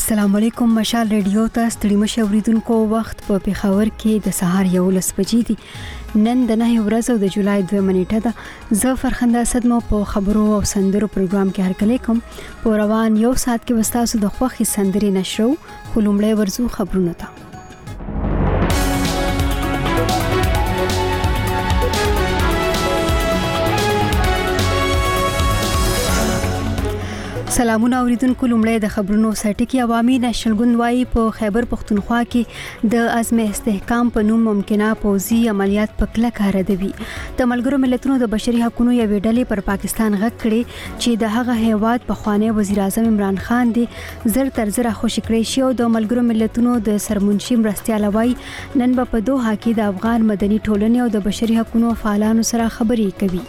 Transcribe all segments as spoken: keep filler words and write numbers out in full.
السلام علیکم. مشال ریډیو ته ستړي مشه اوریدونکو، وخت په پیښور کې د سهار یولس بجې دي. نن د نه ورځ د جولای دوه نیټه ده. زه فرخنده صدمو په خبرو او سندرو پروګرام کې هرکلی کوم. په روان یو ساعت کې وستاسو د خوښي سندري نشرو. خلومړی ورزو خبرونه ته. سلامونه اوریدونکو. لومړی د خبرونو سرټکی. عوامي نېشنل ګوند وايي په خیبر پختونخوا کې د عزم استحکام په نوم ممکنه پوځي عملیات په کلکه ردوي. د ملګرو ملتونو د بشري حقوقو یوې ډلې پر پاکستان غږ کړي چې د هغه هیواد په خوانی وزیر اعظم عمران خان دی زر تر زر خوشی کړی شي. او د ملګرو ملتونو د سرمنشي مرستیال وايي نن په دوحه کې د افغان مدني ټولنې او د بشري حقوقو فعالانو سره خبرې کوي.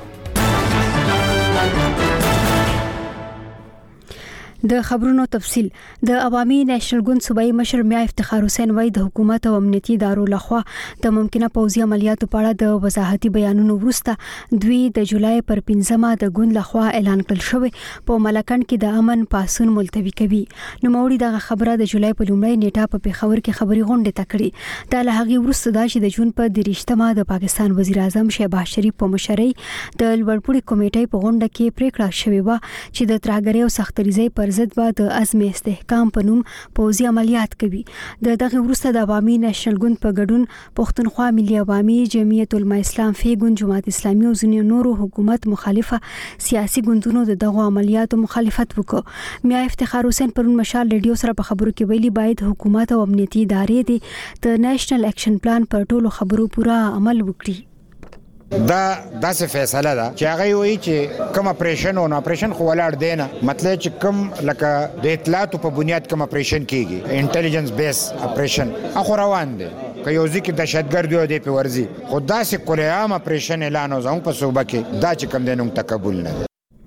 د خبرونو تفصيل. د عوامي نېشنل ګوند صوبایي مشر میا افتخار حسین وايي د حکومت او امنیتي ادارو لخوا د ممکنه پوځي عملیاتو په اړه د وضاحتي بیانونو وروسته دوی د جولای پر پنځمه د ګوند لخوا اعلان کړل شوی په ملکن کې د امن پاسون ملتوي کوي. نو موري دغه خبره د جولای په لومړۍ نیټه په پیښور کې خبري غونډه تکړي. د لهغي وروسته دا چې د جون په دریشتمه د پاکستان وزیر اعظم شهباز شریف په مشرۍ د لوړپوړي کمیټې په غونډه کې پریکړه شوې و چې د ترهګرۍ او سختریزۍ پر ضد به د عزم استحکام په نوم پوځي عملیات کوي. د دغه وروسته د عوامي نېشنل ګوند په ګډون پښتونخوا ملي عوامي جمعیت العلماء اسلام فی ګوند جماعت اسلامي او ځینې نورو حکومت مخالفه سیاسي ګوندونو د دغه عملیاتو مخالفت وکړ. میا افتخار حسین پرون مشال ریډیو سره په خبرو کې ویلي باید حکومت او امنیتي ادارې د نېشنل اکشن پلان پر ټولو خبرو پورا عمل وکړي. دا داسې فیصله ده چې هغه وایي چې کوم اپریشن او اپریشن خو ولاړ دی نه، مطلب چې کوم لکه د اطلاعاتو په بنیاد کوم اپریشن کیږي، انټيليجنس بیس اپریشن اخو روان دی. که یو ځکه دهشتګرد یو دی په ورزي خو داسې کله عام اپریشن اعلان وزم په صوبه کې دا چې کوم دینم تقبل نه.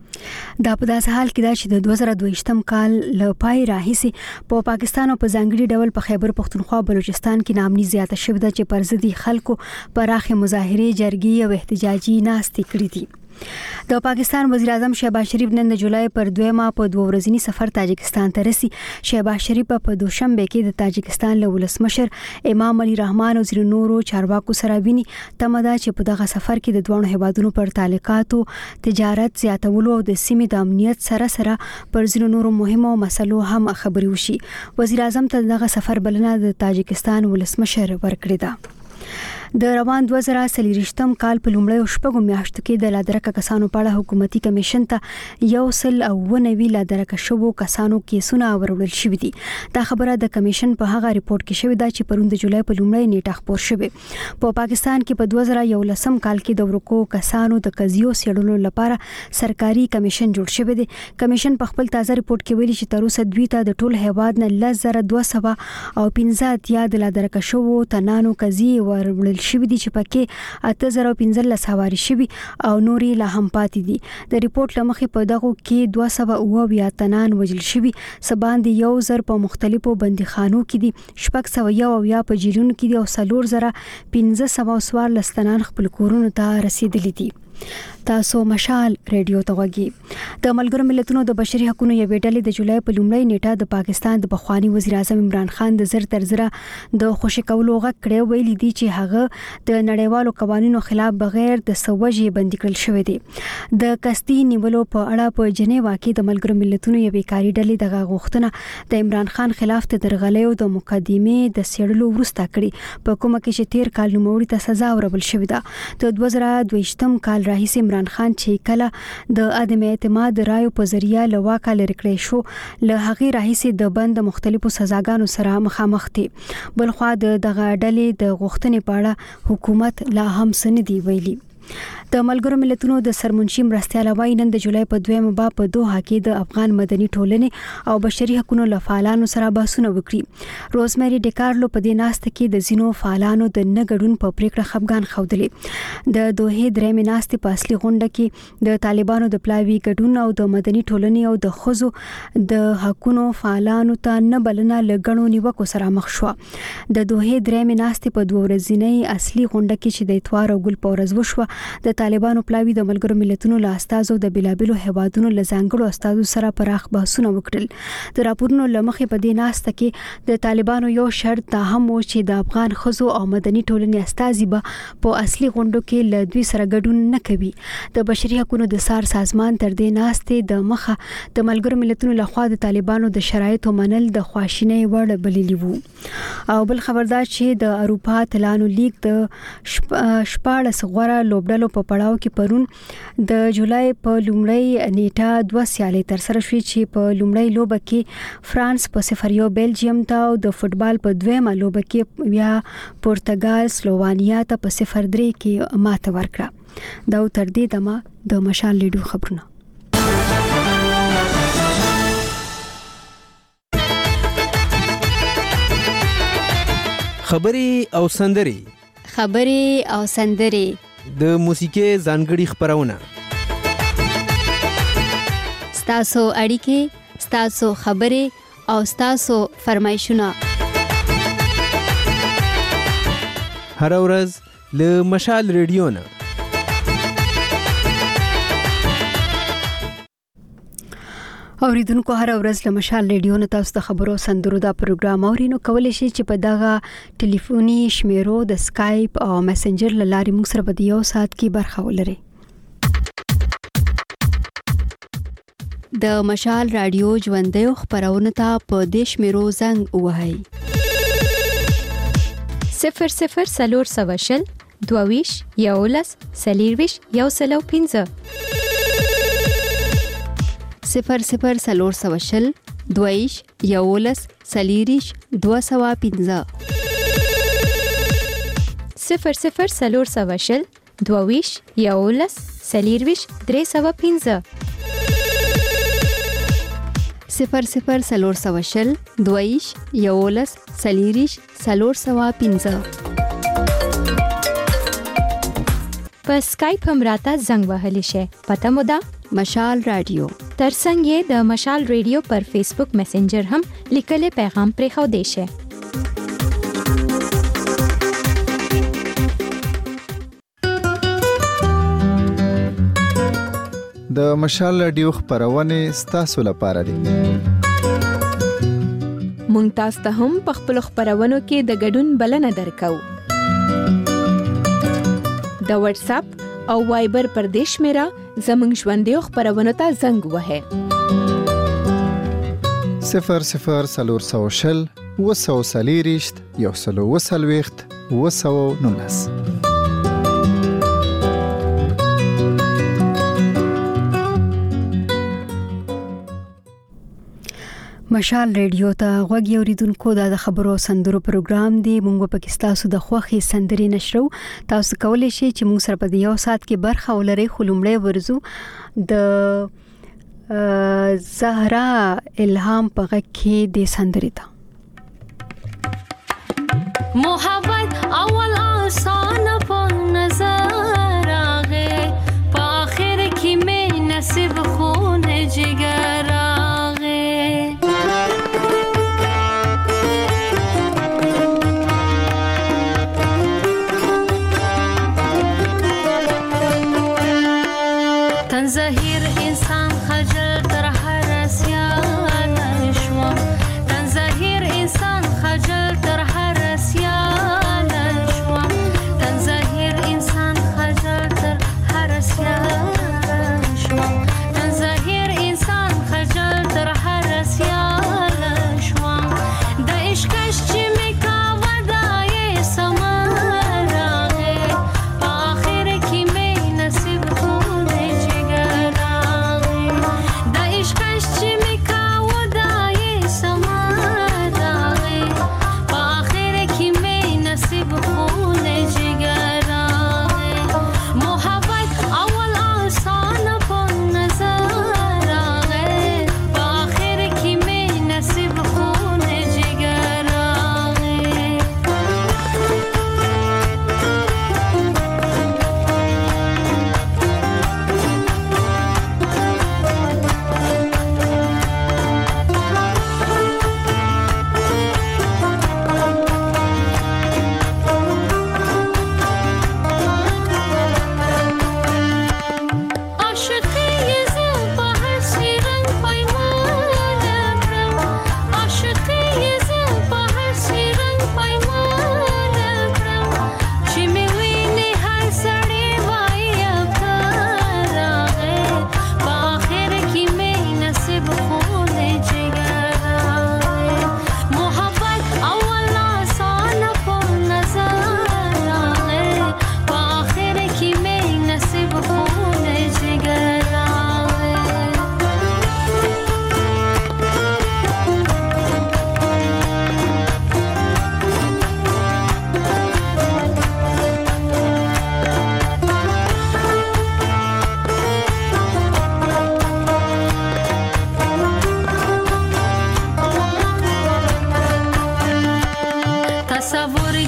دا په داسې حال کې دا چې د دوه زره دوه کال ل پای راهیسې په پاکستان او په ځانګړي ډول په خیبر پختونخوا بلوچستان کې نامني زیاته شوې ده چې پر ضد خلکو پراخه مظاهره جرګې او احتجاجي ناستې کړې دي. د پاکستان وزیر اعظم شهباز شریف نن د جولای پر دویمه په دوه ورځنی سفر تاجکستان ته رسي. شهباز شریف په دوشنبه کې د تاجکستان له ولسمشر امام علي رحمان او ځینو نورو چارواکو سره ویني. تمه ده چې په دغه سفر کې د دوه هیوادونو پر تعلقاتو تجارت زیاتولو او د سیمې د امنیت سره سره پر ځینو نورو مهمو مسلو هم خبري وشي. وزیر اعظم ته دغه سفر بلنه د تاجکستان ولسمشر ورکړه ده. د روان دوه زره څلوېښتم کال په لومړیو شپږو میاشتو کې د لادرکه کسانو په اړه حکومتي کمیشن ته یو سل او نوي لادرکه شوو کسانو کیسونه ورول شوې دي. دا خبره د کمیشن په هغه ریپورت کې شوې ده چې پرون د جولای په لومړۍ نیټه خبر شوې. په پاکستان کې په دوه زره یولسم کال کې د ورکو کسانو د قضیو څېړلو لپاره سرکاري کمیشن جوړ شوی دی. کمیشن په خپل تازه ریپورت کې ویلي چې تر اوسه دوی ته د ټول هیواد نه لس زره دوه سوه او پنځه اتیا د لادرکه شوو تنانو قضیې ورول شوی دي چې پکې اته زره پنځلس حواري شوی او نوري لا هم پاتې دي. د ریپورت لمخې په دغه کې دوه سوه اووه تنان وژل شوی، سبان دي یو زر په مختلفو بندیخانو کې دي، شپږ سوه یو اویا په جیلونو کې دي او څلور زره پنځه سوه څوارلس تنان خپل کورونو ته رسیدلي دي. تاسو مشال ریډیو ته وګورئ. د ملګرو ملتونو د بشري حقوقو یوې ډلې د جولای په لومړۍ نیټه د پاکستان د بخوانی وزیر اعظم عمران خان د زر تر زر د خوشی کولو غږ کړی. ویلي دي چې هغه د نړیوالو قوانینو خلاف بغیر د سوجي بندي کړل شوی دی. د قصدي نیولو په اړه په جنیوا کې د ملګرو ملتونو یوې کاري ډلې دغه غوښتنه د عمران خان خلاف د درغلیو د مقدمې د سیړلو وروسته کړي، په کومه کې چې تیر کال نوموړي ته سزا ورکړل شوې ده. د دوه زره دوه کال راهیسې عمران خان چې کله د عدم اعتماد رایو په ذریعہ له واکه لرې کړی شو، له هغې راهیسې د بند مختلفو سزاګانو سره مخامخ دي. بلخوا د دغه ډلې د غوښتنې په اړه حکومت لا هم څه نه دی ویلي. د ملګرو ملتونو د سرمنشي مرستیال وايي نن د جولای په دویمه با په دوحه کې د افغان مدني ټولنې او بشري حقوقو لفعالانو سره بحثونه وکړي. روزمری ډیکارلو په دې ناسته کې د زینو فعالانو د نه ګډون په پریکړه خفګان ښودلې. د دوحې درېمې ناستې په اصلي غونډه کې د طالبانو د پلاوي ګډون او د مدني ټولنې او د ښځو د حقوقو فعالانو ته نه بلنه لګڼو نیوکو سره مخ شو. د دوحې درېمې ناستې په دوه ورځنۍ اصلي غونډه کې چې د اتوار او ګل په ورځ وشوه د طالبانو پلاوی د ملګرو ملتونو له استازو د بلابلو هوادونو له ځانګړو استازو سره پراخ بحثونه وکړل. د راپورونو لمخې په دې ناسته کې د طالبانو یو شرط دا هم و چې د افغان ښځو او مدني ټولنې استازي به په اصلي غونډو کې له دوی سره ګډون نه کوي. د بشري حقوقو د سار سازمان تر دې ناستې د مخه د ملګرو ملتونو لخوا د طالبانو د شرایطو منل د خواشینۍ وړ بللی وو. او بل خبردار چې د اروپا اتلانو لیگ د شپاړس غوړه لوبډلو په پړاو کې پرون د جولای په لومړۍ نیټه دوه سیالۍ تر سره شوې چې په لومړۍ لوبه کې فرانس په صفر یو بیلجیم ته او د فوتبال په دویمه لوبه کې بیا پرتګال سلووانیا ته په صفر درې کې ماته ورکړه. دا تر دې دمه د مشال لیډو خبرونه. خبري او سندري خبري او سندري د موسیقي ځانګړي خبرونه ستاسو اړیکې ستاسو خبري او ستاسو فرمایشونه هر ورځ له مشال ریډیو نه. اوریدونکو هر ورځ له مشال ریډیو نه تاسو د خبرو سندرو دا پروګرام اورینو کولای شئ چې په دغه ټلیفوني شمیرو د سکایپ او میسنجر لارې موږ سره په یو ساعت کې برخه ولرئ. د مشال رادیو ژوندۍ خبرونه ته په دې شمیرو زنګ ووهئ. صفر صفر سلور سوشل دوویش یولس سلیرویش یو سلو پینځه صفر صفر سلور سوشل دویش یولس سلیریش دو سوا پینځه صفر صفر سلور سوشل دویش یولس سلیرویش درې سوا پینځه صفر صفر سلور سوشل دویش یولس سلیریش سلور سوا پینځه په سکایپ هم راته زنګ وهلی شي. پته مو ده مشال رادیو ترڅنګ یې د مشال ریډیو پر فیسبوک میسنجر هم لیکلي پیغام پرې خو دی شي. د مشال رادیو خبرونه ستاسو لپاره دي. مونږ تاسو ته هم په خپل خبرونو کې د ګډون بلنه درکو. د واتس اپ او وایبر پر دیش میرا زمنګ ژوندۍ خبرونه ته زنګ وهه. صفر صفر سلور سوشل وسو سلیریشت یو سلو وسلويخت وسو نونس. مشال ریډیو ته غوږی اوریدونکو دا د خبرو سندرو پروګرام دی. موږ په کې تاسو د خوخي سندري نشرو. تاسو کولی شئ چې موږ سره په یو ساعت کې برخه ولرئ. خلومړی ورزو د زهرا الهام په غږ کې د سندري ته محبت اول آسان په نظر آغه په آخر کې مې نصیب خون جگر زهیر انسان خجل تر هر سیال شوم تن زهیر انسان خجل تر هر سیال شوم تن زهیر انسان خجل تر هر سیال شوم تن زهیر انسان خجل تر هر سیال شوم د عشقش چې می کا ودای سماره په اخر کې می نصیب خو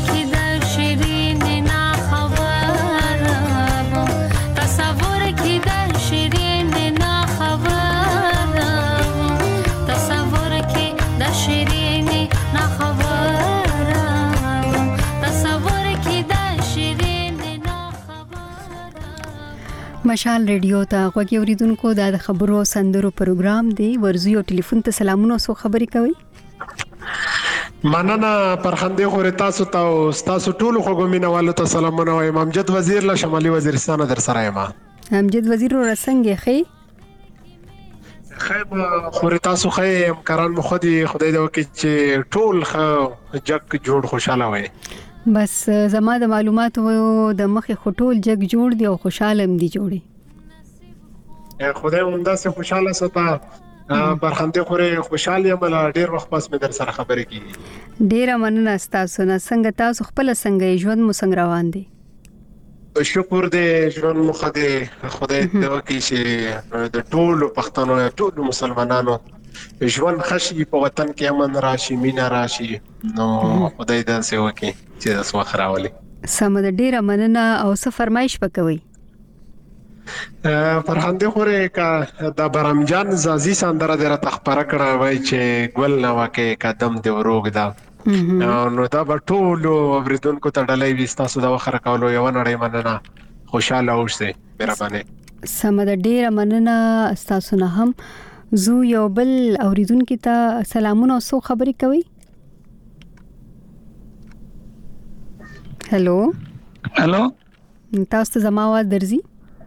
کې د شیرین نه خبرم تصور کې د شیرین نه خبرم تصور کې د شیرین نه خبرم تصور کې د شیرین نه خبرم مشال ریډیو ته غوږی اوریدونکو دا د خبرو سندرو پروګرام دی ورزو او ټلیفون ته سلامونه سو خبري کوي مننه پرخندې خوري تاسو ته او تاسو ټول خوګمینوالو ته سلامونه وایم امجد وزیر له شمالي وزیرستان در سره یم امجد وزیر رسنګ خې خیر خوري تاسو خې امکاران مو خدي خدای دې وکړي چې ټول جګ جوړ خوشاله وي بس زما د معلوماتو د مخې خټول جګ جوړ دی او خوشاله هم دي جوړي خدای مونږه سه خوشاله ستا برخندې خوري خوشاله یم ډیر وخت پس مې در سره خبرې کیږي ډیره مننه تاسو نه څنګه تاسو خپل څنګه ژوند مو څنګه روان دي شکر دې ژوند مو خدای خدای دې وکړي چې د ټولو پښتنو ټولو مسلمانانو ژوند خشي په وطن کې امن راشي مینا راشي نو خدای دې سه وکړي چې تاسو خراولي سم د ډیره مننه او څه فرمایش وکوي فرهاندې خوري کا د برامجان زازي سندره دره تخبره کړه وای چې ګل نه واکه قدم دی وروګ دا نو دا ټول اوریدونکو ته ډلې وستاسو د وخره کولو یو نړۍ مننه خوشاله اوسئ مهرباني سم د ډیره مننه تاسو نه هم زو یو بل اوریدونکو ته سلامونه او سو خبري کوي هالو هالو تاسو ته زما आवाज درځي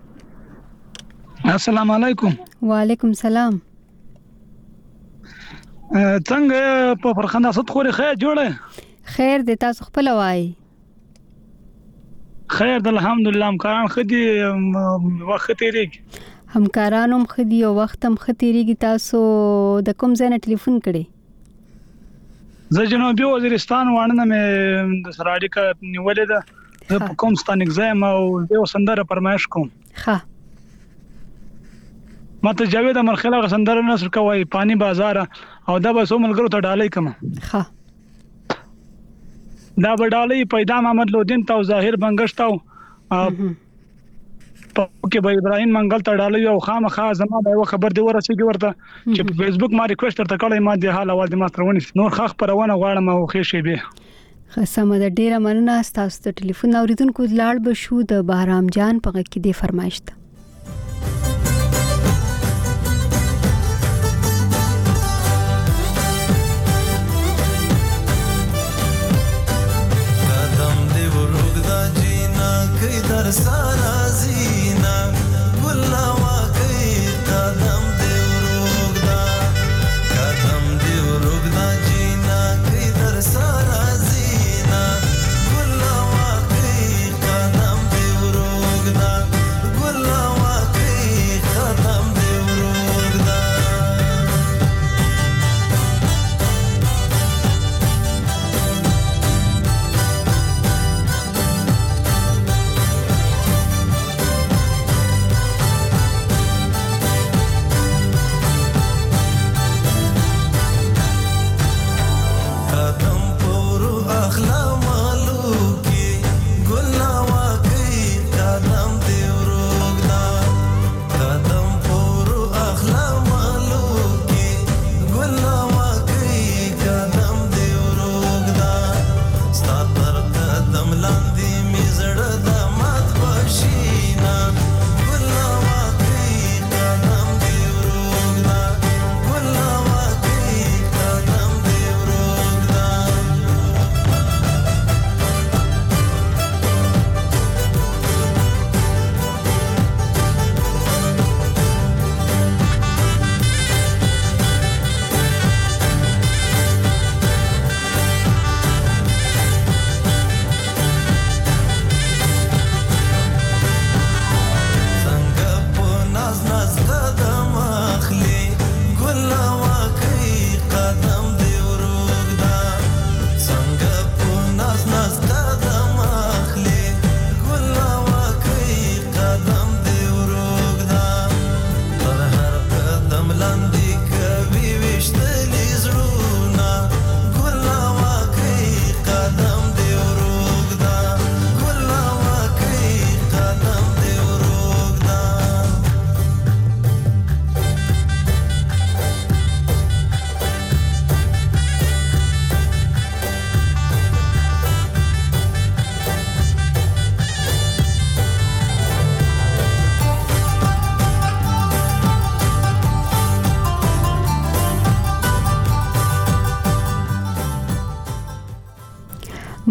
السلام علیکم وعلیکم سلام څنګه په فرخنده صد خوري خیر جوړه خیر دې تاسو خپل وای خیر د الحمدلله امکان خدي وخت تیریږي همکارانو خدي او وخت هم ختیریږي تاسو د کوم ځای نه ټلیفون کړي زه جنوبي وزیرستان وانه مې د سراډي کا نیولې ده په کوم ستان ایگزام او یو سندره پرمایش کوم ها ماته جاوید امرخیل غسندره نصر کوي پانی بازار او دا به سو ملګرو ته ډالۍ کما ها دا به ډالۍ پیدا محمد لودین تا ظاهر بنگشتاو په کې به ابراهيم منګل ته ډالۍ او خامخا زما به خبر دی ورسېږي ورته چې په فیسبوک ما ریکوست ورته کړی ما د حال اول د ماسترونی نور خخ پرونه غواړم او خې شي به خصمه د ډیره مننه تاسو ته ټلیفون اوریدونکو لاړ به شو د بهرام جان په کې دی فرمایش ته در سارا زینا ګلا واکې قدم دی ورګدا قدم دی ورګدا جینا کې در سارا زینا ګلا واکې قدم دی ورګدا ګلا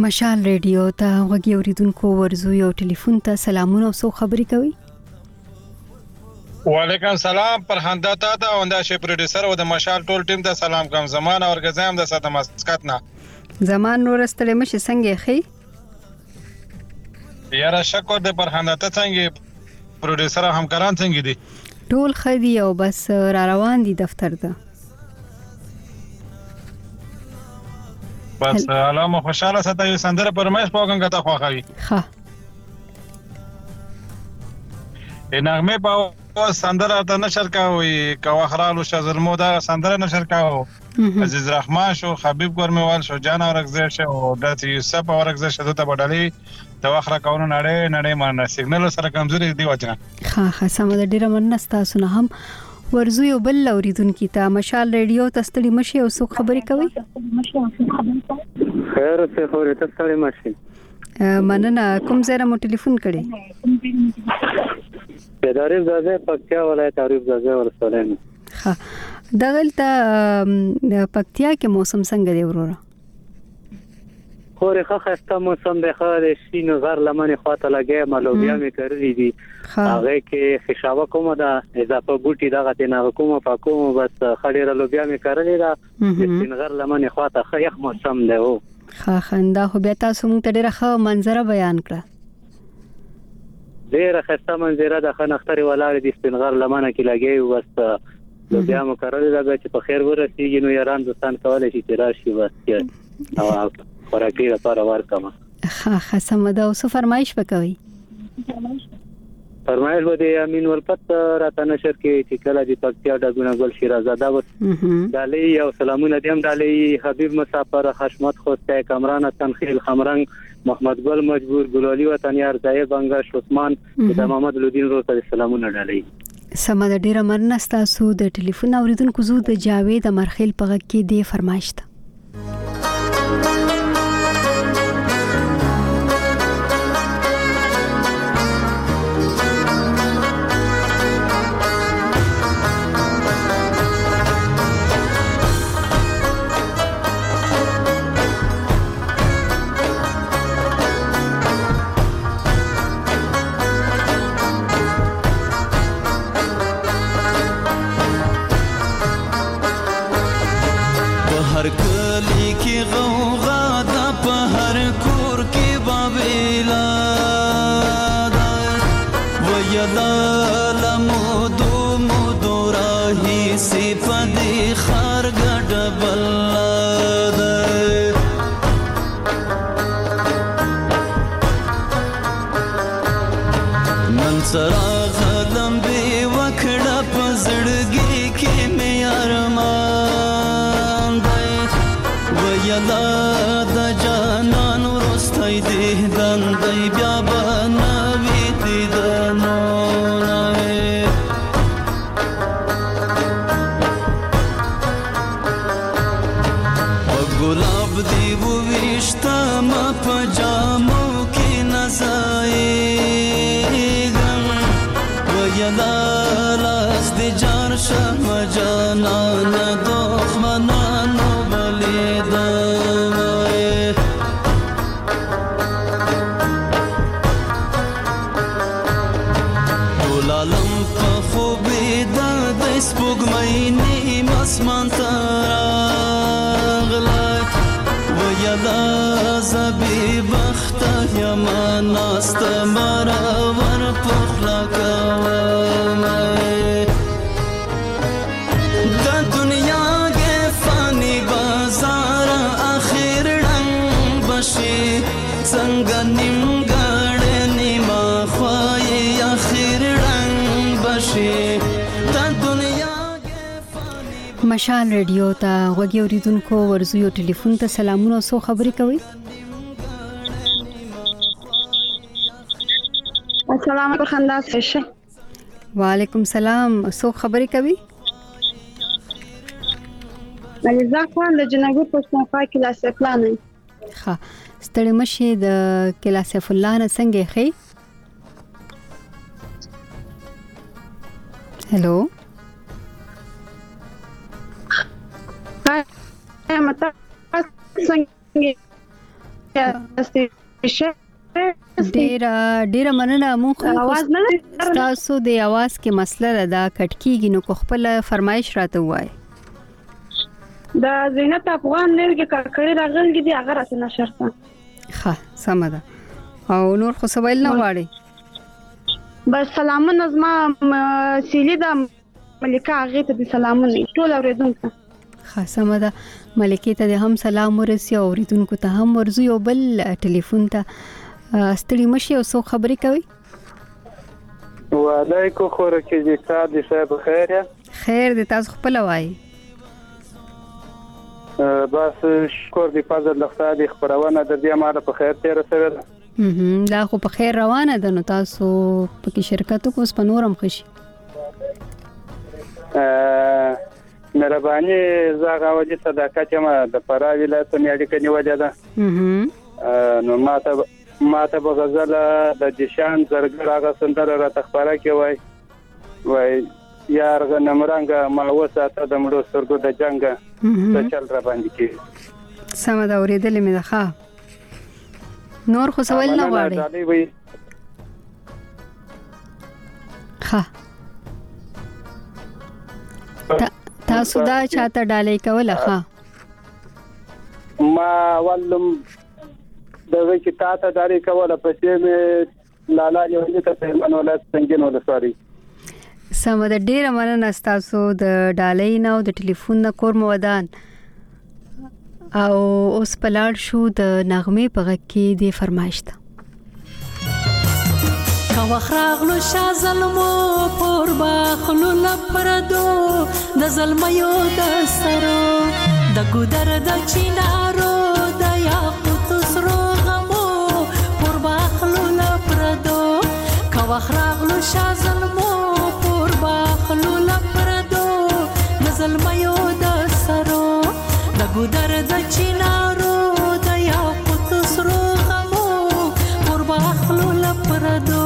مشال ریډیو ته غوږی اوریدونکو ورزو یو ټلیفون ته سلامونه او سو خبري کوي. وعلیکم سلام پرهنده تا ته اوندا شي پروډوسر او د مشال ټول ټیم ته سلام کوم. زمان اور غزام د ساته مسکت نه زمان نور استلې مشه څنګه خي یاره شکر د پرهنده ته څنګه پروډوسر همکاران څنګه دي؟ ټول خدي او بس را روان دي دفتر ته. بس علامه خوشاله ساته یو سندره پرمایش پوګن غته خوخوي. ها نغمه په سندره ته نشر کاوي کوا خرالو شزلمو دا سندره نشر کاو عزیز رحمان شو خبیب ګرمیوال شو جان اورغزه شو د یوسف اورغزه شو ته بدلې د واخره کاونو نړۍ نړۍ مان سیګنل سره کمزوري دی وځه. ها ها سم د ډیره منستا سونه هم ورزو یو بل اوریدونکو ته مشال ریډیو تستړي مشي او څوک خبري کوي. خیر څه خبره تستړي مشي مننه کوم ځای را مو ټلیفون کړي؟ تعریف زازه پکتیا ولایت تعریف زازه ورسولین. ها دغلته پکتیا کې موسم څنګه دی وروره؟ خوري خسته موسم به خاله شین غر لمنه خاطر لګي مالوبیا می کړی دي هغه کې خشاوه کومه دا اضافه بوټي دغه تنه کومه پاکوم بس خړې لوبیا می کړی دا شین غر لمنه خاطر خیخ موسم دی. او ها خندا خو بیا تاسو موږ ته ډیره ښه منظره بیان کړه. ډیره خسته منظره د خنختري ولاړ دي سپین غر لمنه کې لګي بس لوبیا مو کړی دا چې په خیر ورسیږي نو یاران دوستان کولای شي چې راشي بس او خوراکي لپاره ورکما. ها ها سمدا او څه فرمایش وکوي؟ فرمایش ودی امین ولپت راته نشر کې چې کله د پکتیا د ګونګل شیرازاده و دالي او سلامونه دیم دالي حبیب مسافر حشمت خوسته کامران تنخیل خمرنګ محمد ګل مجبور ګلالي وطنیار زاهد بنگش عثمان د محمد لودین روته سلامونه دالي. سمدا ډیره مرنستا سو د ټلیفون اوریدونکو زو د جاوید امرخیل پغه کې دی فرمایش ته. مشال ریډیو ته غوږی اوریدونکو ورزو یو ټلیفون ته سلامونه او سو خبري کوي. السلام علیکم خندا شه. وعلیکم سلام سو خبري کوي؟ ملیزا خان د جنګو پښتونخوا کې لاسه پلان. ها ستړي مشه د کلاسه فلانه څنګه خي؟ هلو ډیر ډیر مننه. مونږ आवाज نه تاسو د आवाज کې مسله ده کټ کیږي نو خپل فرمایش راته وای. دا زینت افغان نرګه کړکړی راغلی دی هغه راته نشرته. ښه سم ده. او نور خو سوال نه واړي. بس سلامونه زما سیلی دا ملکه هغه ته سلامونه ټول اوریدونکو. ښه سم ده. ملکه ته هم سلام ورسي او اوریدونکو ته هم ورزو. یو بل ټلیفون ته ستړي مشي او څو خبرې کوي. وعلیکم خور کې دې صاحب دې صاحب خیر یا خیر دې تاسو خپل وای. بس شکر دې فضل لخوا دې خبرونه د دې ماده په خیر تیر سره ده. هم دا خو په خیر روانه ده نو تاسو په کې شرکت کوس په نورم خشي. مهرباني زغه وجه صداقت ما د فرا ولایت میاډي کې نیولې ده. نو ماته ماته په غزل د جشان زرګر هغه سندره را تخبره کې وای وای یار غنمرنګ ما وساته د مړو سرګو د جنگ څه چل را باندې کې. سم دا اوریدلې مې ده. ښه نور خو سوال نه غواړي. ښه تاسو دا چاته ډالۍ کوله. ښه ما ولم دغه چې تاسو ډالۍ کوله پسې مې لالا یو ته پیغام ولات څنګه نو لساري. سم د ډیره مننه تاسو د ډالۍ نه او د ټلیفون نه کور مودان. او اوس پلاړ شو د نغمه په غږ کې د فرمایش ته. کا وخراغلو شا ظلمو پور باخلو لپردو د ظلميو د سرو د ګودر د چینارو د یاقوت سرو غمو پور باخلو لپردو کا وخراغلو شا ظلمو پور باخلو لپردو د ظلميو د سرو د ګودر د چینارو د یاقوت سرو غمو پور باخلو لپردو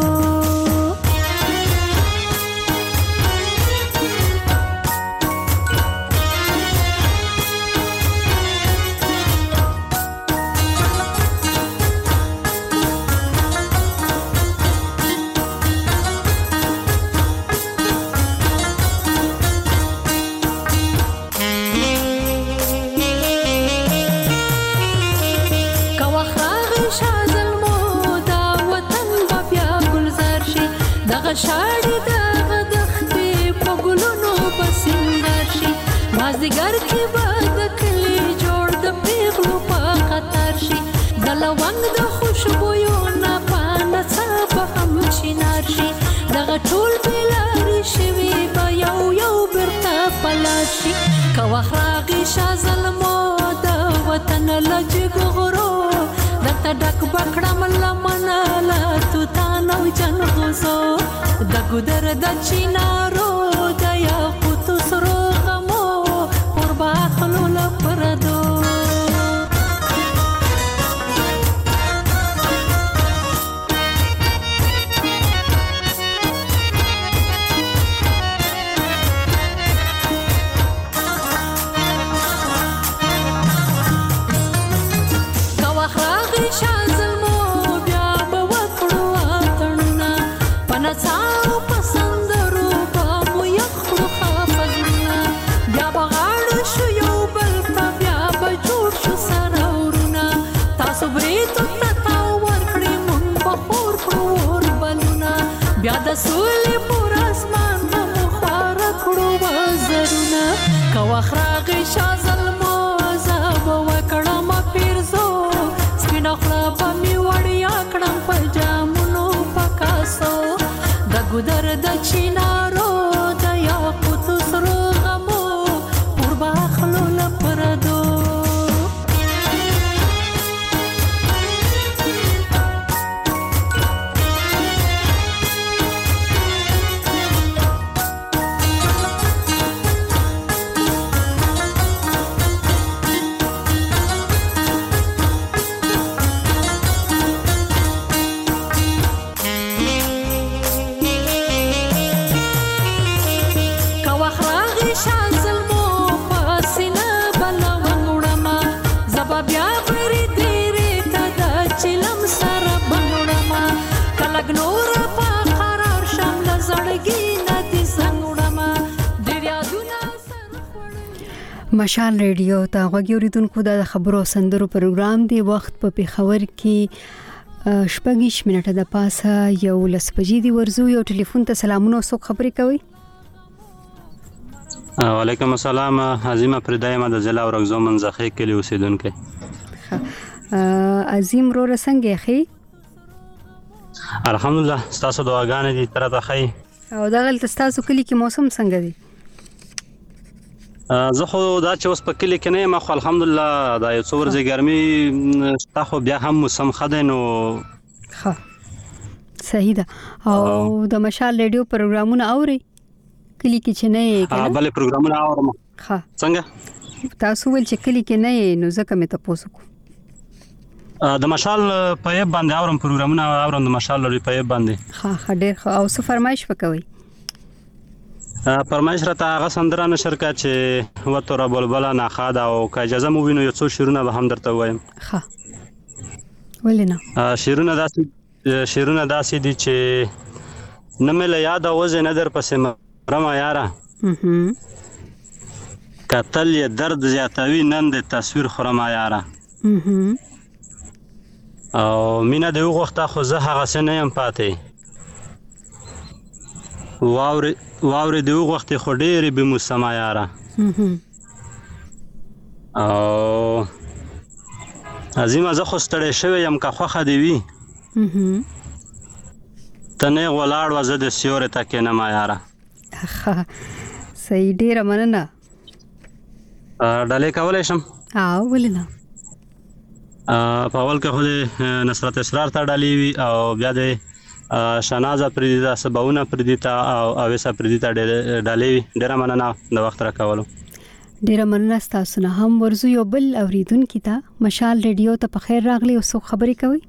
شاړې د غدختې په ګلونو بسنګر شي مازدیګر کې به د کلي جوړ د پیغلو په خطر شي د لونګ د خوشبویو نه پانه څه به هم چینار شي دغه ټول بېلارې شوي به یو یو بیرته پلار شي که وخت راغی شا ظلمو د وطن له جګغرو درته ډک به کړم لمنه له توتان او جنغوزو د ګودر د چینارو د یاقوتو سرو غمو پر باخلو لپردو بیا د سولې پر اسمان مو خار کړو وزرونه که وخت راغی شا ظلمو زه به وکړم پیرزو سپینه خوله به مې وړیا کړم په جامونو په کاسو د ګودر د چینارو د یاقوتو سرو غمو پر باخلو لپردو رګ نور په قرار شم له زړګي نه دې زنګ وړمه ډېر یادونه مشال ریډیو ته غوږی اوریدونکو د خبرو سندرو پروګرام دی. وخت په پیښور کې شپږیش منټه د پاسه یو لس بجې دی. ورزو یو ټلیفون ته سلامونه او څوک خبرې کوي؟ وعلیکم السلام. عظیم پردایم د ضلع ورغزو منځخې کلی اوسیدونکو. عظیم رو رسنګ خي الحمدلله تاسو دعاګانې دي تر ته خي. او دا غلط تاسو کلی کې موسم څنګه دی؟ زه خو دا چې اوس په کلی کې نه یم، خو الحمدلله دا یو څو ورځې ګرمي شته، خو بیا هم موسم ښه دی. نو ښه صحیح ده. او د مشال ریډیو پروګرامونه اوري کلی کې چې نه یې کنه؟ بلې پروګرامونه اورم. ښه څنګه تاسو ول چې کلی کې نه یې نو ځکه مې تاسو کو د مشال په یب باندې اورم پروګرامونه اورم د مشال لري په یب باندې. ښه ښه ډېر ښه. او څه فرمایش وکوي؟ فرمایش راته هغه سندره نشر کا چې وتره بلبل نه خاد او که اجازه مو وینو یو څو شیرونه به هم درته وایم. ښه ولینه شیرونه داسې شیرونه داسې دي چې نه مې له یاد اوځي نه در پسې مرمه یاره کتل یې درد زیاتوي نن د تصویر خورمه یاره او مینه د وغوښته خو زه هغسې نه یم پاتې واورې واورې د وغوښتې خو ډېرې بې موسمه یاره او عظیمه زه خو ستړی شوی یم که خوښه دې وي ته نیغ ولاړ وه زه د سیورې ته کښېنمه یاره. صحیح ډېره مننه. ډالۍ کولی شم؟ او ولې نه. په اول کې خو د نصرت اسرار ته ډالۍ وي او بیا د شنازه پردي ته سباونه پردي ته او اویسه پردي ته ډالۍ وي. ډېره مننه د وخت راکولو. ډېره مننه ستاسو نه هم. ورزو یو بل اوریدونکي ته مشال ریډیو ته په خیر راغلی او څوک خبرې کوي؟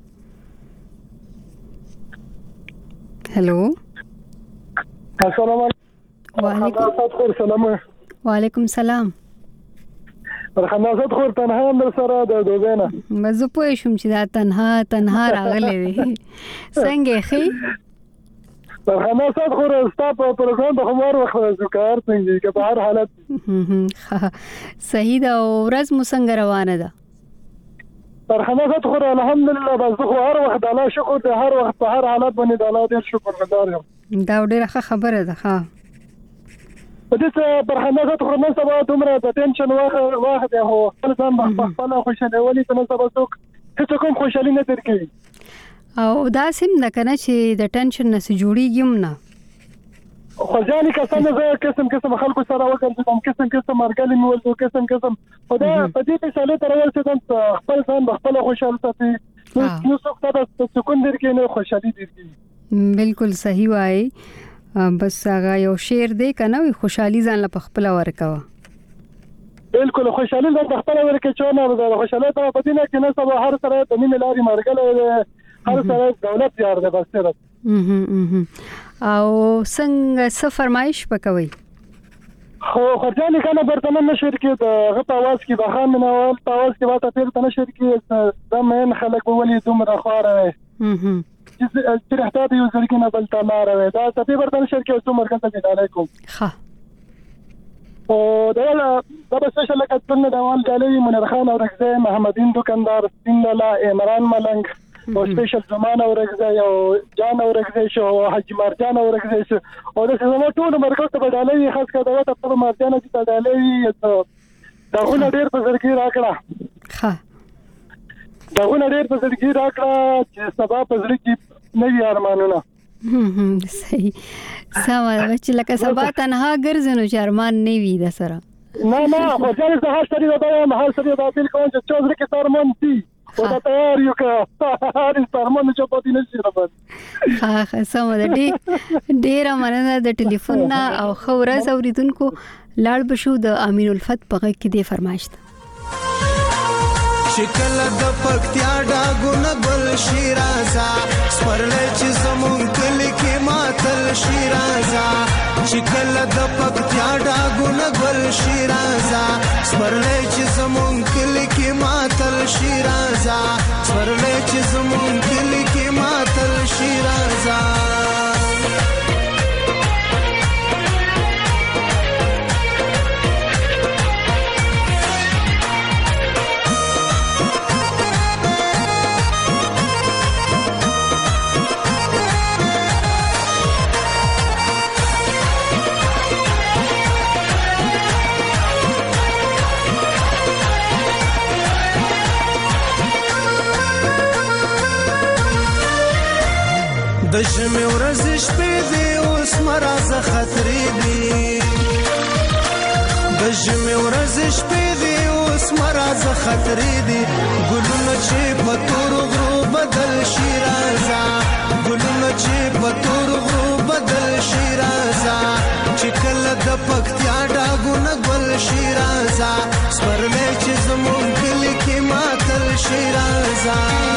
هلو السلام علیکم. وعلیکم السلام. وعلیکم السلام. خناست خور تنها هم در سره د دوزینه مزه پوه شوم چې دا تنها تنها راغلی دی. څنګه ښې؟ خناست خور ستا په پروګرام په خمار وخت کار څنګه کې په هر حالت صحیح ده. او ورځ مو څنګه روانه ده؟ خناست خور الحمدلله بس خو هر وخت الله شکر د هر وخت په هر حالت باندې د الله ډېر شکر گزار یم. دا ډېره ښه خبره ده. ښه په دې پر خناست خور نن سبا دومره د ټینشن واخد هو خپل ځان په خپل خوشاله ولي ته نن سبا څوک هیڅ کوم خوشالي نه درکوي. او دا سیم نه کنه چې د ټینشن نه جوړیږم نه خو ځانې کسانه زه قسم قسم خلکو سره وګرځم قسم قسم مرګلي مې ولته قسم قسم په دې په دې مثال تر ورسېدم خپل ځان خپل خوشاله ساتي نو څوک ته د سکون درکې نه خوشالي درکې. بالکل صحیح وایي. بس هغه یو شعر دی کنه وي خوشالي ځان له خپل ورکوه. بالکل خوشالي ځان خپل ورکې چونه د خوشاله ته په دې نه کې نه سبا هر سره د مين لاري مرګله هر سره دولت یار ده بس سره. او څنګه څه فرمایش وکوي؟ خو خرجاني کنه برتمن نشر کې د غپ आवाज کې بخان نه اول په आवाज کې واته پیر ته نشر کې د مین خلک ولي دومره خواره وي چې رحته یو ځل کې نه بل تماره وي دا ته برتمن نشر کې اوس مرګ ته دی علیکم. ها او دا دا به څه لکه څنګه د اول ډالۍ منیر خان او رغزه محمدین دکاندار سپین لا عمران ملنګ او سپیشل زمانه ورغزه او جان ورغزه شو حاجی مرجان ورغزه شو او د زمو ټول مرکز ته بدلې خاص کړه دا په مرجان کې بدلې دا غو ډېر په ځرګي راکړه. ها دا غو ډېر په ځرګي راکړه چې سبا په ځل کې نه یې ارمانونه. هم صحیح سم چې لکه سبا تنها ګرځنو چې ارمان نه وي د سره. نه نه خو ځل زه هر سړي دا مهال سړي دا تل کوم چې څو ځل کې ارمان دي او دا تیار یو که هر ستارمن چې په دې نشي راځي. ها ها سم ده. ډېر مننه د ټلیفون نه او خورز اوریدونکو لاړ بشو د امین الفت په غږ کې دی فرمایش ده. شکل د پکتیا ډاګونه ګل شیرازا سپرلې چې زمون کلی کې ماتل شیرازا شکل د پکتیا ډاګونه ګل شیرازا سپرلې چې زمون کلی کې ماتل شیرازا سپرلې چې زمون کلی کې ماتل شیرازا د ژمې ورځې شپې دي اوس مرازه خطرې دي د ژمې ورځې شپې دي اوس مرازه خطرې دي ګلونه چې په تورو غرو بدل شي راځه ګلونه چې په تورو غرو بدل شي راځه چې کله د پکتیا ډاګونه ګل شي راځه سپرلی چې زموږ کلي کې ماتل شي راځه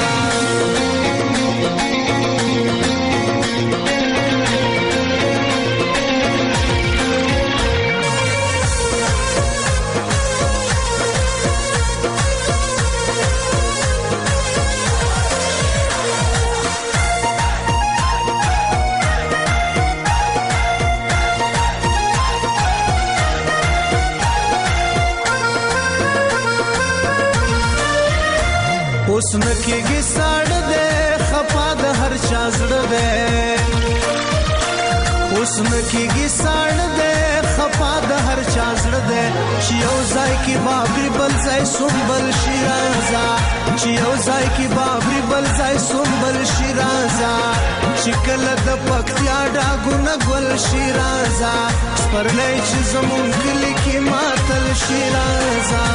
اوس نکېږي ساړه دی خفا د هر چا زړه دی اوس نکېږي ساړه دی خفا د هر چا زړه دی چې یو ځای کې بابري بل ځای سنبل شي راځه چې یو ځای کې بابري بل ځای سنبل شي راځه چې کله د پکتیا ډاګونه ګل شي راځه سپرلی چې زموږ کلي کې ماتل شي راځه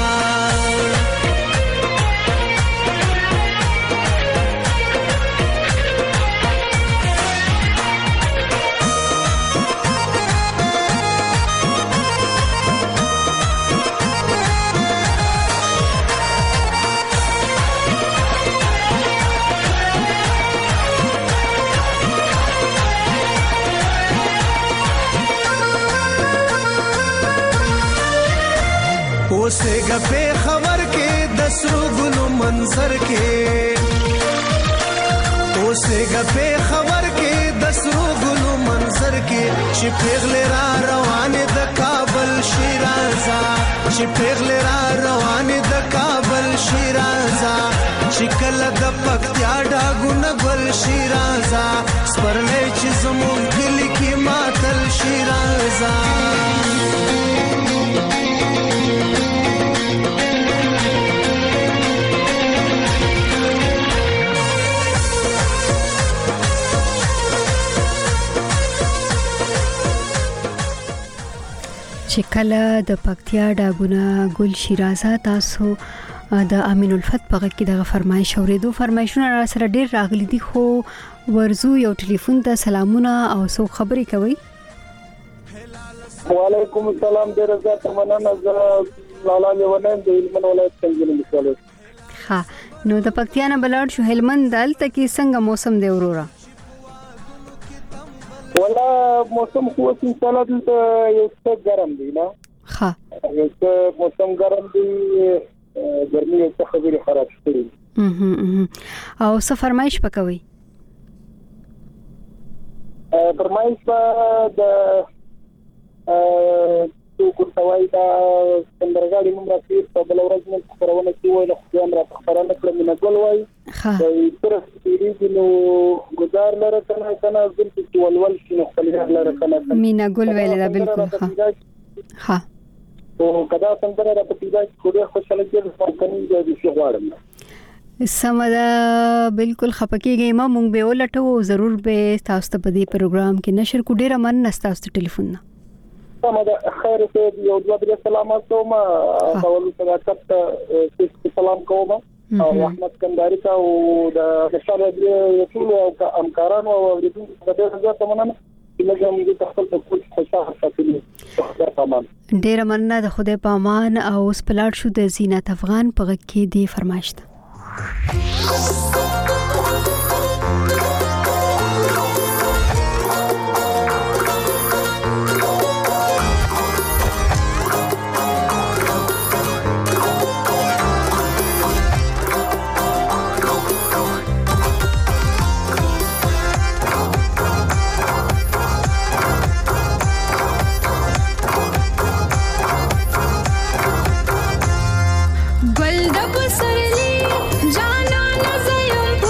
اوسېږه په خبر کې د سرو ګلو منظر کې اوسېږه په خبر کې د سرو ګلو منظر کې چې پیغلې را روانې د کابل شي راځه چې پیغلې را روانې د کابل شي راځه چې کله د پکتیا ډاګونه ګل شي راځه سپرلی چې زموږ کلي کې ماتل شي راځه چې کله د پکتیا ډاګونه ګل شي راځه تاسو د امین الفت په غږ کې دغه فرمایش اوریدو فرمایشونه را سره ډیر راغلي دي خو ورزو یو ټلیفون ته سلامونه او سو خبرې کوي وعلیکم السلام ډیر زیات مننه زه لالا لیونم د هلمند ولایت څنګه لیکل ها نو د پکتیا نه بلار شو هلمند دلته کې څنګه موسم دی ورورا ولا موسم خو ان شاء الله د یو څه ګرم دی نه ها یو څه موسم ګرم دی ګرمي یو څه خبرې خراب شوې او څه فرمایش پکوي فرمایش په د تو کوټوي دا څنګهګاړي موږ راځي په بل ورځ موږ خبرونه کوي له ځان را خبرونه کړم نه ګول وای ها تر دې نو ګزار لره کنه کنه ځل چې ولول شنو خپل لره کنه مینا ګول ویل دا بالکل ها ها او کدا څنګه را پټیدا کوډه خوشاله کې ځکه دې شي غواړم سمدا بالکل خپکیږي ما مونږ به ولټو ضرور به تاسو ته په دې پروګرام کې نشر کو ډیره من نستاسو ټلیفون نه سمدا خیر ته یو دوه درې سلامات کوم اول صداقت سلام کوم او احمد کنداری کا او د مشال دې ټول او امکارانو او د دې په ډېر ځای مننه چې موږ هم دې خپل ته کوم خوشاله ساتلو ډیره مننه د خدای پامان او سپلاټ شو د زینت افغان په غږ کې دی فرمایشت ګل د بسرلی جانا نزیم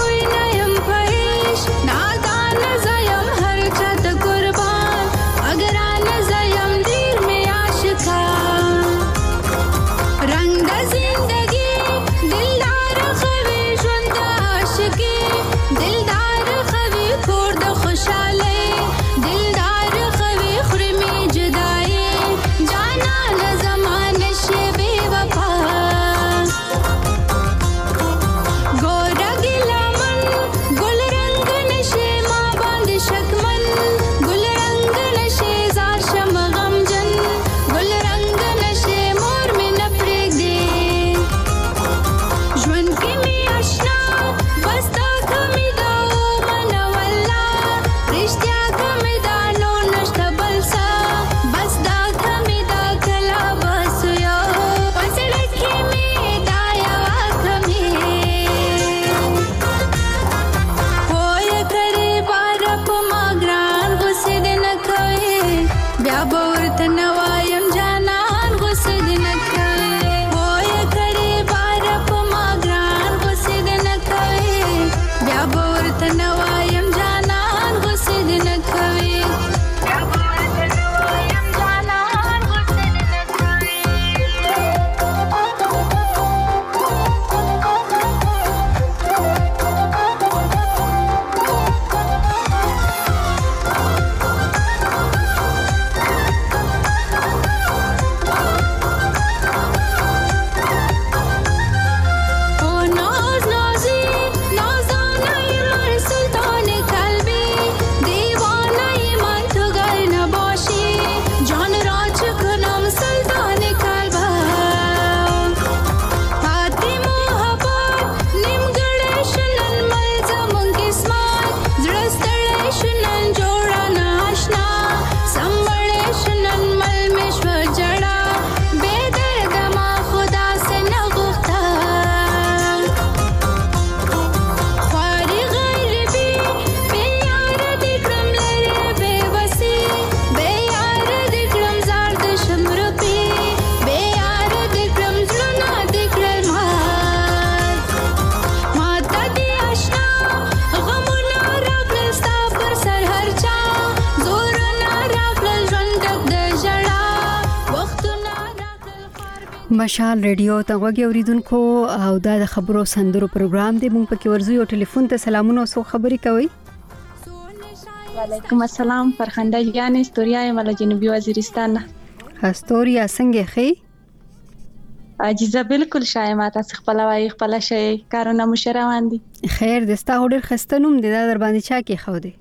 مشال ریډیو ته وګورئ اوریدونکو او دا د خبرو سندرو پروګرام دی. مونږ پکې ورزو یو ټلیفون ته سلامونه او سو خبري کوي. وعلیکم السلام فرخنده جان استوریا مل جنوبي وزیرستان. استوریا څنګه خې؟ عجیزه بالکل شایمه تاسو خپل وای خپل شي کارونه مشروان دي. خیر دستا هډر خستنوم دي دا در باندې چا کې خو دي.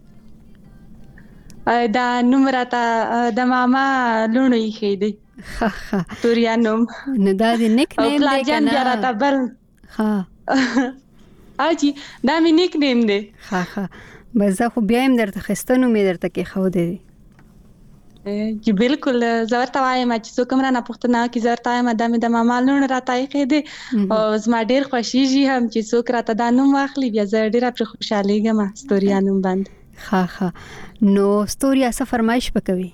دا نوم راته د ماما لونو یې خې دي. ها ها استوریا نوم نه دا د نیک نیم دی کنه. ها راته بل ها اجي دا می نیک نیم دی. ها ها بس خو بیا هم درته خستنوم درته کې خو دي. جی بالکل زورته وایم چې څوک مرا نه پښتنه کې زورته وایم د مې د ماما لون راته یې دي او زما ډیر خوشیږي هم چې څوک راته دا نوم واخلي بیا زه ډیر پر خوشاله ګم استوریا نوم باندې. ها ها نو استوریا څه فرمایش وکوي؟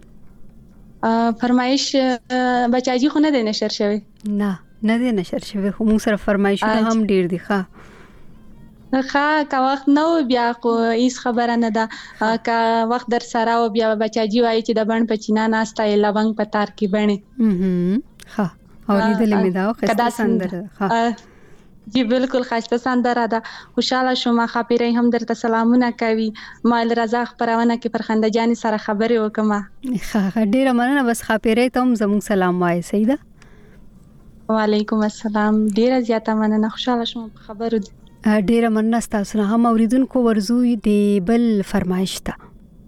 فرمایش بچاجي خو نه دی نشر شوی. نه نه دی نشر شوی خو موږ سره فرمایشونه هم ډیر دي. ښه ښه کا وخت نو بیا خو هیڅ خبره نه ده کا وخت در سره او بیا بچاجي وایي چې د بڼ په چینا ناستا یې لونګ په تار کې بڼې. ښه اوریدلې مې دا خسته سندره. ښه جی بالکل خسته سندره ده. خوشاله شوم خاپیری هم درته سلامونه کوي. مال رضا خبرونه کې فرخنده جان سره خبرې وکم. ښه ډیره مننه بس خاپیری ته هم زموږ سلام وایي. سیده وعلیکم السلام ډیره زیاته مننه خوشاله شوم خبرو دي. ډیره مننه تاسو نه هم اوریدونکو ورزو دی بل فرمایش ته.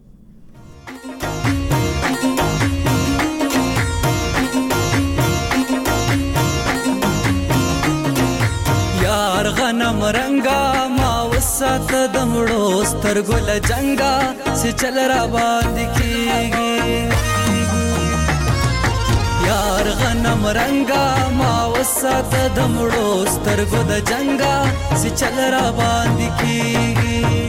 یار غنم رنگا ما وسات دمړو سترګو لجنګا سي چل را باندې کیږي. یار غنم رنگا ما وسات دمړو سترګو د جنگا سي چل را باندې کیږي.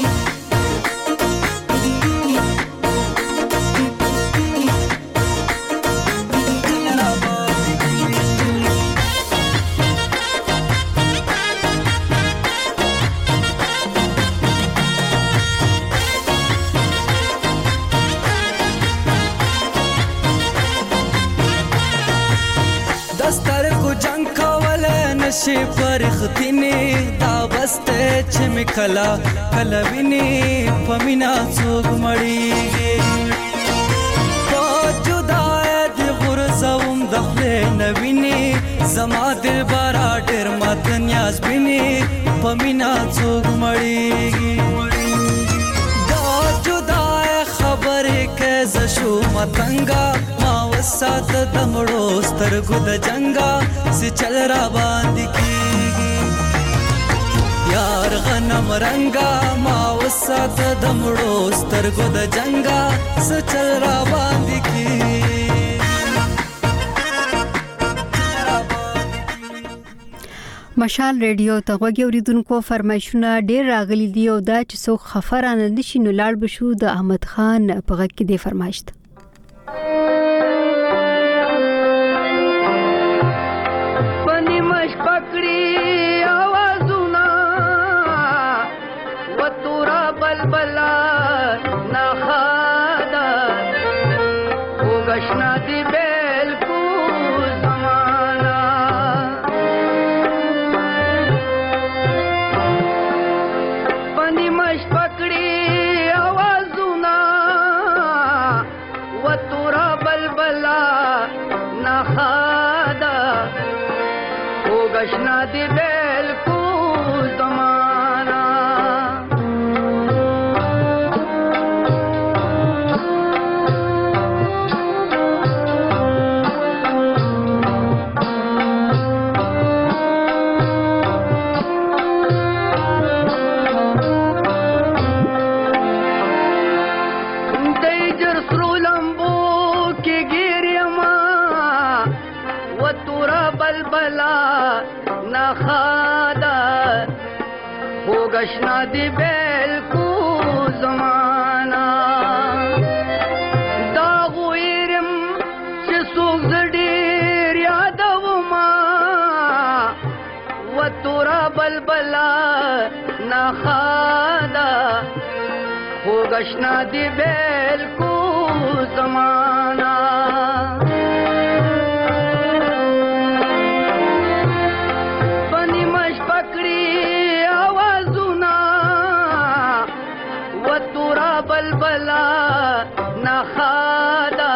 شي پرختینه دا بسته چې مکلا کلا ویني پمینا څوک مړیږي. په جدای د غرزوم د خپل نویني زما دل بارا ډیر مات نیاز بیني پمینا څوک مړیږي. دا جدای خبره کې ز شو متنګا ما وسات دمړو سترګو د جنگا سي چل را باندې کیږي. یار غنم رنگا ما وسات دمړو سترګو د جنگا سي چل را باندې کیږي. مشال ریډیو ته وګورئ اوریدونکو فرمایشونه ډیر راغلي دي او دا چې څوک خفر نه دي شنو لاړ بشو د احمد خان په غږ کې دی فرمایش ده. گشنا دی بالکو زمانہ دا غویرم چې څوک زډیر یادوما و تورا بلبلا نخادا خو گشنا دی بالکو زمانہ بلبلا نخادا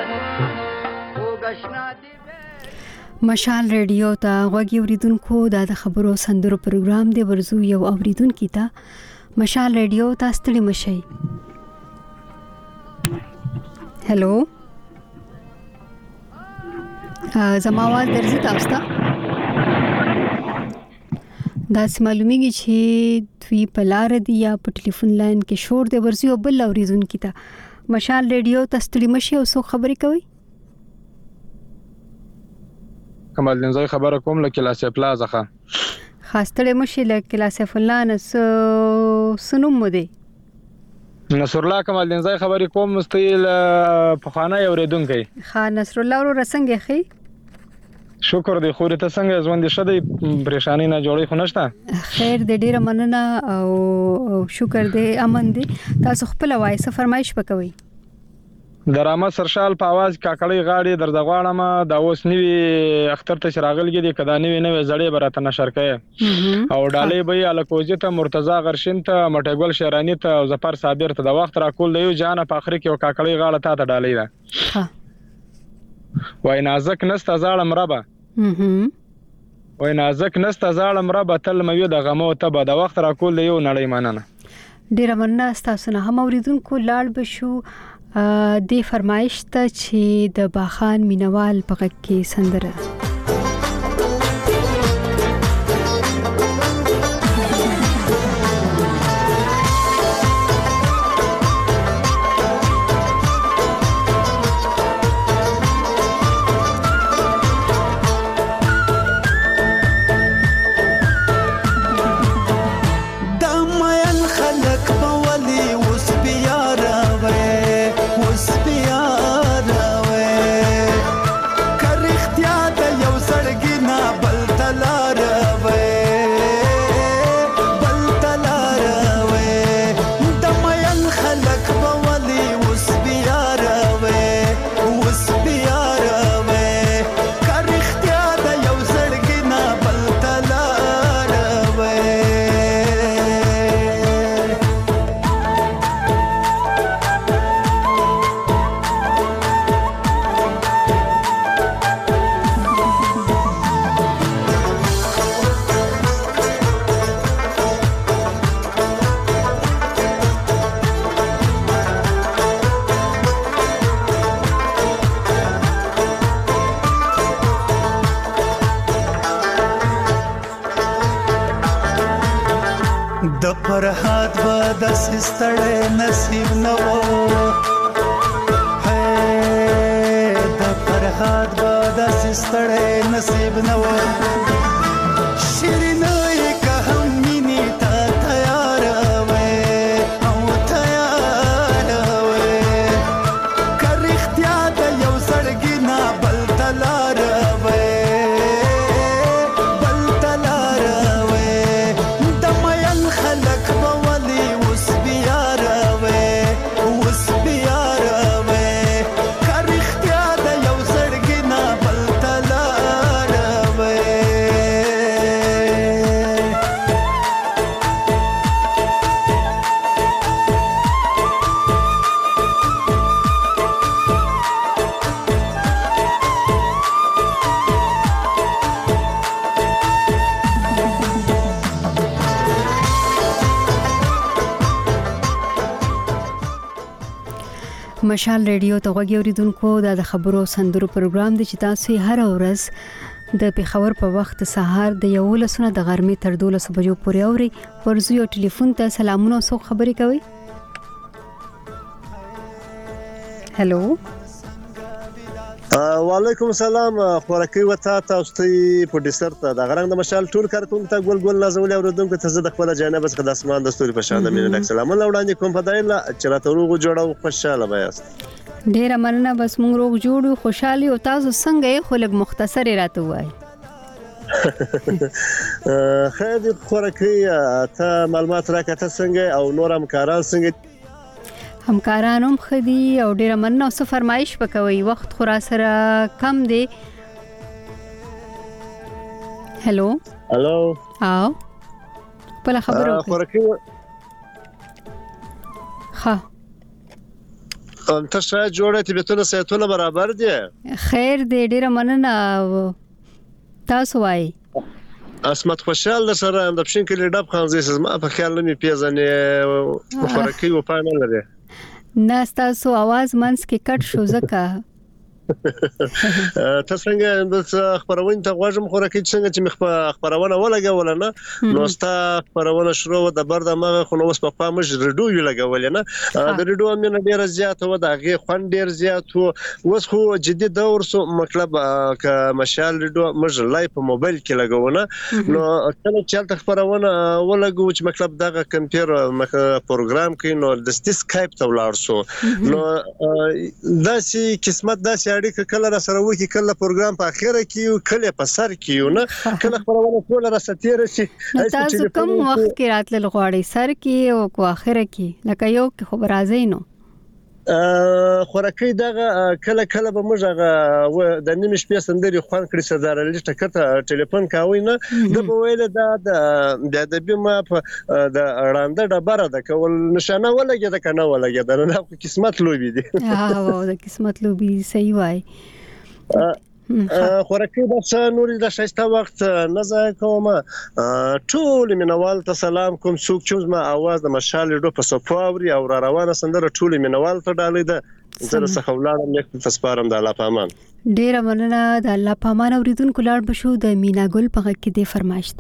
خوګشنا دی مشال ریډیو ته غوږی اوریدونکو دا د خبرو سندرو پروګرام دی ورزو یو اوریدونکو ته مشال ریډیو ته ستړي مشي هلو زما आवाज درځي تاسو ته دا معلومیږي چې دوی په لار دی یا په ټلیفون لاین کې شور دی ورزي او بل اوریدونکو ته مشال ریډیو ته ستړي مشي او څو خبرې کوي کمال دین زوی خبره کوم له کلاسه پلازا ښه خاصه مشي له کلاسه فلان سنوم مو دی نصر الله کمال دین زوی خبرې کوم مستیل په خانه اوریدونکو ښه نصر الله ورو رسنګ خي شکر دی خو ته څنګه ژوند شته پریشانی نه جوړی خو نشته خیر دې ډیره مننه او شکر دې امن دې تاسو خپل وایسه فرمایش وکوي درامه سرشال په आवाज کاکړی غاړي دردغواړم دا اوس نیوی اختر ته شراغلګي دي کدا نیوی نه زړې برته نشر کړي او ډالې به الکوزي ته مرتضی غرشین ته مټګل شیرانی ته او ظفر صابر ته د وخت را کول دی جان په اخر کې او کاکړی غاړه ته ډالې ده ها وای نازک نست زالم ربا وای نازک نست زالم ربا تل مې د غمو ته به د وخت را کول دی نړۍ مننه ډیره مننه تاسو نه هم اوریدونکو لاړ بشو د فرمایش ته چې د باخان مینوال په غږ کې سندره فرحات به د سستړې نصیب نو ہے د فرحات به د سستړې نصیب نو شیرینې که هم مینې ته تیار وې او تیار وې که رښتیا د یو زړګي نه بل ته لار وې مشال ریډیو ته غوږی اوریدونکو دا د خبرو سندرو پروګرام دی چې تاسو هر ورځ د پیښور په وخت سهار د یو لسونه د غرمې تر دولس بجو پورې اوري ورزو یو ټلیفون ته سلامونه او خبرې کوي هلو وعلیکم السلام خوراکي وتا تاسو ته په ډیسرت د غرنګ د مشال ټول کارتون ته ګل ګل نازول اوردونکو ته زه د خپل جانب څخه د اسمان د ستوري په شان د مینه لک سلام الله وړاندې کوم فدایله چې راته روغ جوړو خوشاله بیاست ډیره مننه بس موږ روغ جوړو خوشالي او تاسو څنګه یې خو لګ مختصر راته وای خیر خوراکي ته معلومات راکته څنګه او نور همکاران څنګه همکارانم خدي او ډیره مننه او فرمایش وکوي وخت خورا سره کم دی هلو هلو او بل خبرو خوراکي ها ته شاید جوړه طبيعتونه صحتونه برابر دي. خیر دې ډیره مننه. تاسو وایي اسمت خوشحال سره د پښین کې ډب خانزي ما په خیال نه می پیژنې مفرقي و پانه لري. نه تاسو आवाज منس کې کټ شو زکه تاسو څنګه د خبرونه ته غواړم خو راکې څنګه چې مخ خبرونه ولګول نه نو ستا خبرونه شروع د برد مغه خو نو وس په پامج ریډیو یې لګول نه د ریډیو مینه ډیر زیات و د هغه خوان ډیر زیات و وس خو جدي دور سو مطلب ک مشال ریډیو مج لای په موبایل کې لګونه نو کله چې تل خبرونه ولګو چې مطلب دغه کمپیوټر پروګرام کې نو د سکایپ ته ولاړ سو نو داسې قسمت داسې اړیکه کله را سره وکی کله پروګرام په اخیره کې کله په سر کې نه کله خبرونه ټول را ستیر شي. تاسو کوم وخت کې راتل غواړئ سر کې او کو اخیره کې لکه یو خبر راځي نو خورکې دغه کله کله به موږ هغه د نیمه شپې سندري خوان کړی سردار علي ټکټ ټلیفون کاوي نه د بویل دا د د ادبي ما په د اړانده ډبره د کول نشانه ولګي د کنه ولګي د نه قسمت لوبي دي. ها د قسمت لوبي صحیح وای. خورکې د نوري د شایسته وخت نه ځای کوم ټول مینوال ته سلام کوم څوک چې ما आवाज د مشال ډو په صفاوري او را روانه سندره ټول مینوال ته ډالې ده زه څه خولارم لیک تسپارم د الله پامان. ډیر مننه د الله پامان اوریدونکو لاړ بشو د مینا ګل په کې د فرمایشت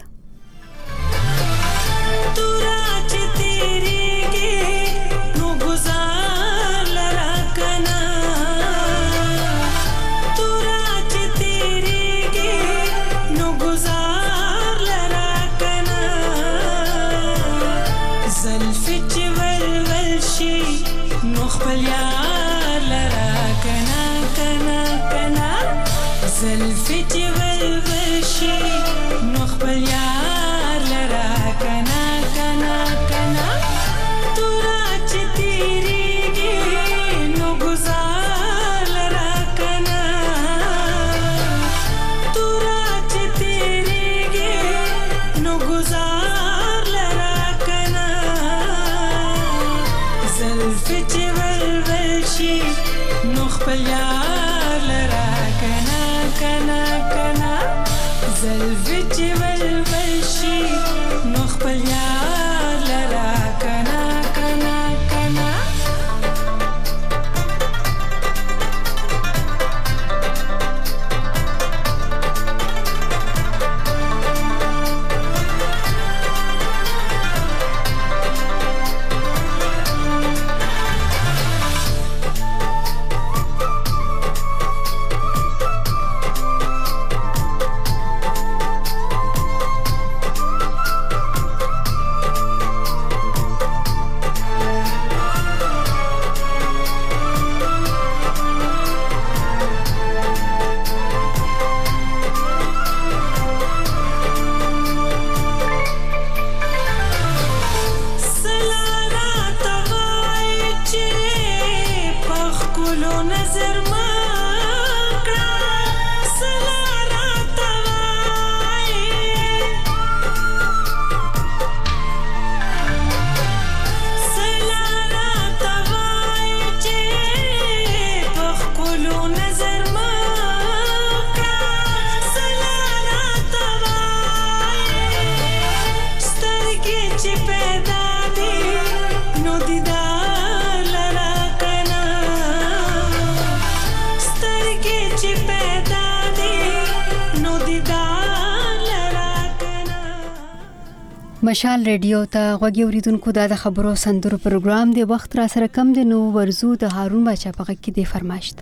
مشال ریډیو ته غوږی اوریدونکو دا د خبرو سندرو پروګرام دی. وخت را سره کم دی نو ورزو د هارون بچا په کې دی فرمایشت.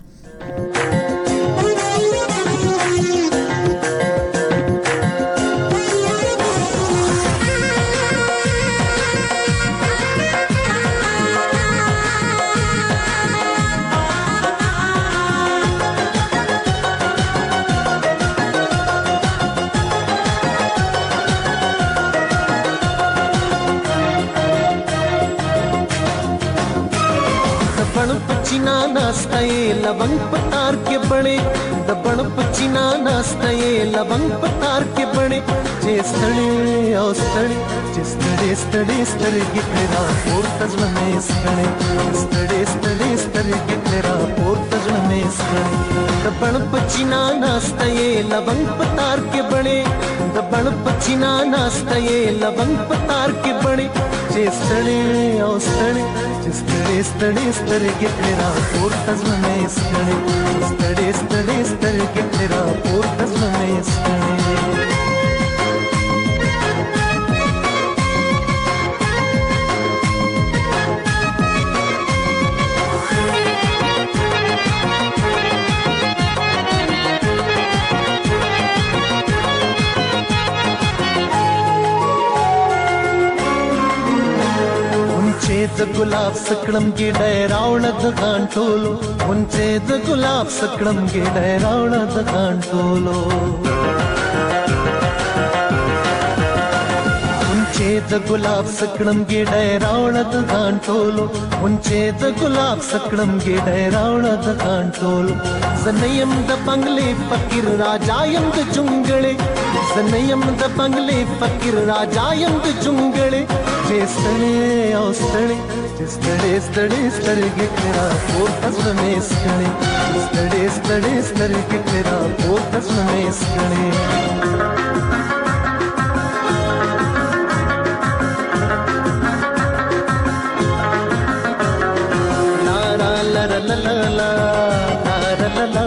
पचीना नास्ताए लवंग पतार के बड़े दबण पचीना नास्ताए लवंग पतार के बड़े چې ستړي او ستړي چې ستړي ستړي سترګې ترې راپورته زړه مې سکڼې ستړي ستړي سترګې ترې راپورته زړه مې سکڼې د بڼ په چینا ناسته یې لونګ په تار کې بڼې د بڼ په چینا ناسته یې لونګ په تار کې بڼې چې ستړي او ستړي چې ستړي ستړي سترګې ترې راپورته زړه مې سکڼې ستړي ستړي سترګې ترې راپورته زړه مې سکڼې د ګلاب سکړم کې ډېراوړه د غانټولو مونږه د ګلاب سکړم کې ډېراوړه د غانټولو مونږه د ګلاب سکړم کې ډېراوړه د غانټولو مونږه د ګلاب سکړم کې ډېراوړه د غانټولو زنیم د بنگلې فقیر راجا يم د جونګړې زنیم د بنگلې فقیر راجا يم د جونګړې چې ستړي او ستړي چې ستړي ستړي سترګې ترې راپورته زړه مې سکڼې ستړي ستړي سترګې ترې راپورته زړه مې سکڼې لا لا لا لا لا لا لا لا لا لا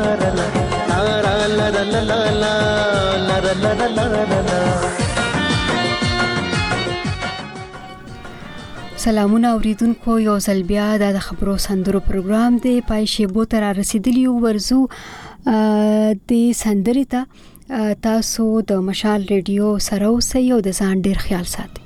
لا لا لا سلامونه اوریدونکو یو ځل بیا د خبرو سندرو پروګرام دی پای شیبو تر رسیدلی ورزو د سندرې ته تاسو د مشال ریډیو سره اوسئ او د ځان ډیر خیال ساتئ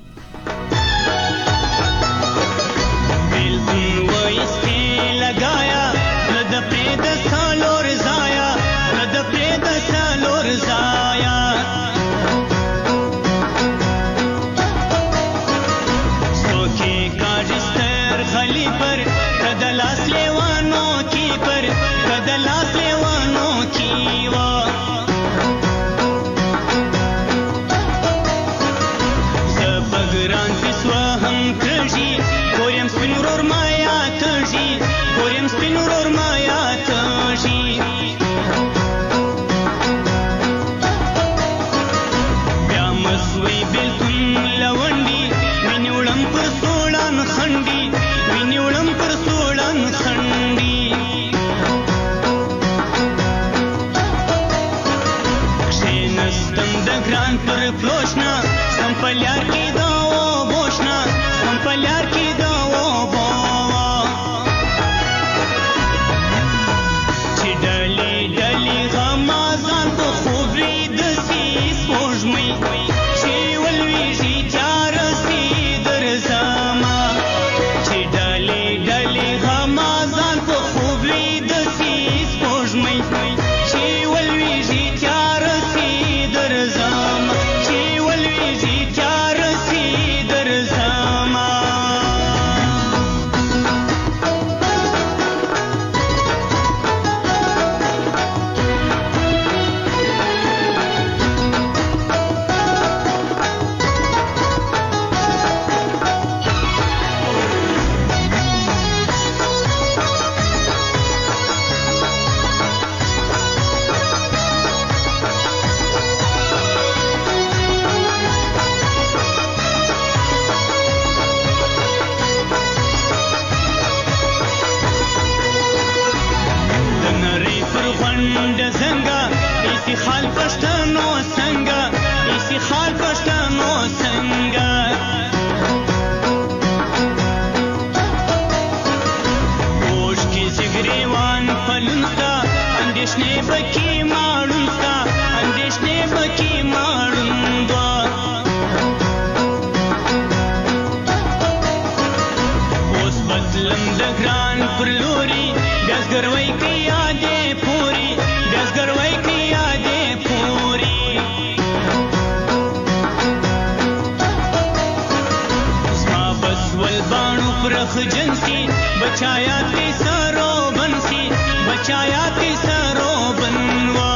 बचाया ती सरो बंसी बचाया ती सरो बनवा